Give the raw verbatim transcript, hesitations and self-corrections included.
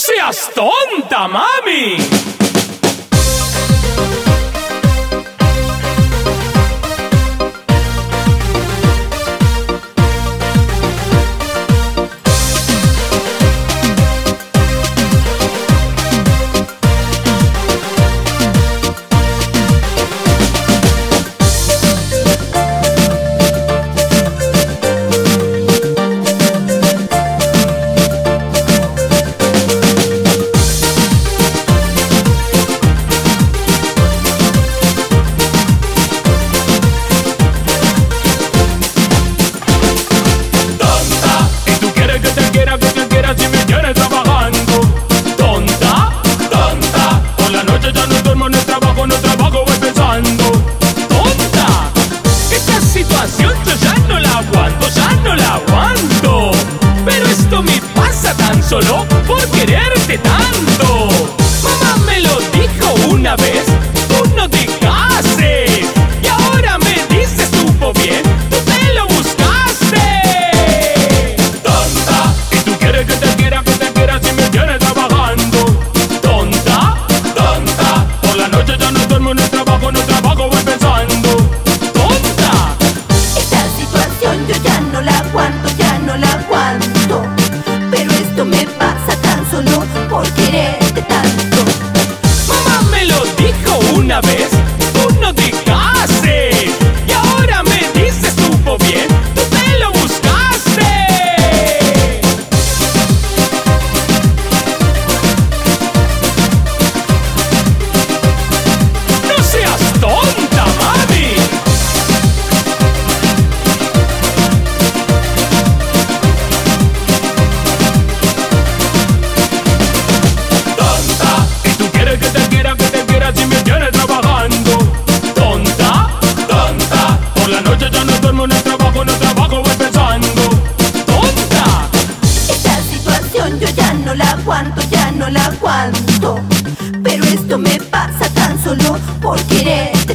seas tonta, mami. Solo por quererte tanto. Mamá me lo dijo una vez, tú no te cases. Y ahora me dices supo bien, tú te lo buscaste. Tonta, y tú quieres que te quiera, que te quiera si me tienes trabajando. Tonta, tonta, por la noche ya no duermo en el trabajo, no trabajo, voy pensando. Tonta, esta situación yo ya no la aguanto, ya no la aguanto. Pero esto me pasa tan solo por quererte tanto. Mamá me lo dijo una vez, tú no te cases. Y ahora me dices supo bien, tú te lo buscaste. no seas tonta, mami. Si me tienes trabajando. Tonta, tonta, por la noche ya no duermo en el trabajo, no trabajo, voy pensando. Tonta, esta situación yo ya no la aguanto, ya no la aguanto. Pero esto me pasa tan solo por quererte